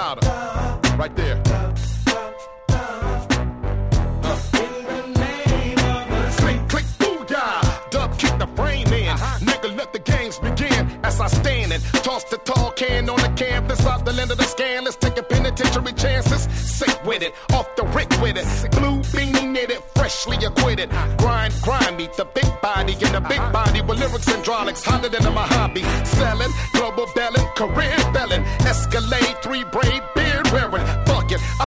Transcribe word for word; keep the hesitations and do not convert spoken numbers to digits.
louder. Right there. As I stand and toss the tall can on the canvas off the land of the scan. Let's take a penitentiary chances. Sick with it, off the rick with it. Blue beanie knitted, freshly acquitted. Grind, grind, meet the big body in the big body with lyrics hydraulics hotter than my hobby. Selling, global belling, career belling. Escalade, three braid, beard wearing. Fuck it, I